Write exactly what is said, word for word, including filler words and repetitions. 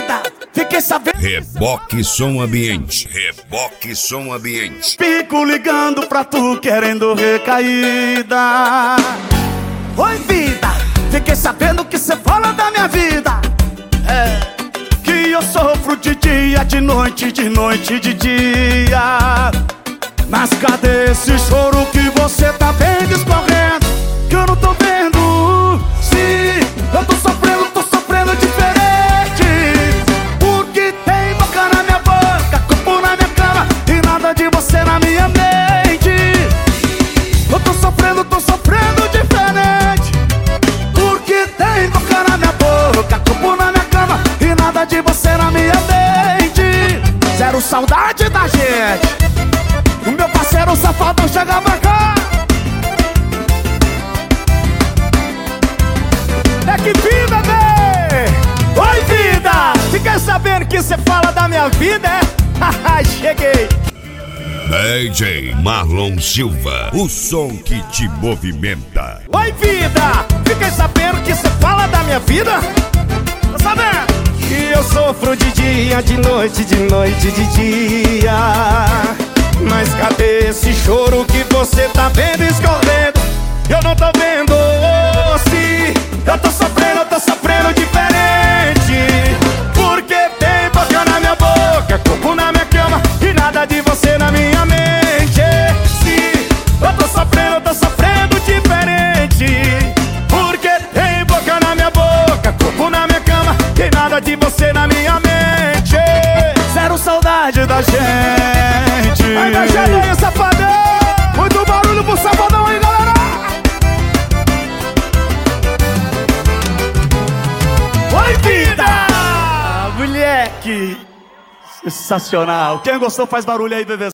vida, fiquei sabendo. Reboque Som Ambiente. Reboque Som Ambiente. Fico ligando pra tu querendo recaída. Oi vida, fiquei sabendo que cê fala da minha vida. É, que eu sofro de dia, de noite, de noite, de dia. Mas cadê esse choro que você tá vendo escorrendo? Que eu não tô vendo. Sim, eu tô sofrendo, tô sofrendo diferente. Porque tem boca na minha boca, corpo na minha cama e nada de você na minha mente. Eu tô sofrendo, tô sofrendo diferente. Porque tem boca na minha boca, corpo na minha cama e nada de você na minha mente. Zero saudade da gente. O meu parceiro safadão chega pra cá. É que vida, bebê! Oi, vida! Fiquei sabendo que você fala da minha vida, é? Haha, cheguei! D J Marlon Silva, o som que te movimenta. Oi, vida! Fiquei sabendo que você fala da minha vida? Tá sabendo? Que eu sofro de dia, de noite, de noite, de dia. Mas cadê esse choro que você tá vendo escorrendo? Eu não tô vendo. Se eu tô sofrendo, eu tô sofrendo diferente. Porque tem boca na minha boca, corpo na minha cama e nada de você na minha mente. Se eu tô sofrendo, eu tô sofrendo diferente. Porque tem boca na minha boca, corpo na minha cama e nada de você na minha mente. Zero saudade da gente. Aí da gente aí, safadão. Muito barulho pro safadão aí, galera. Oi, vida! Ah, moleque! Sensacional. Quem gostou faz barulho aí, bebê.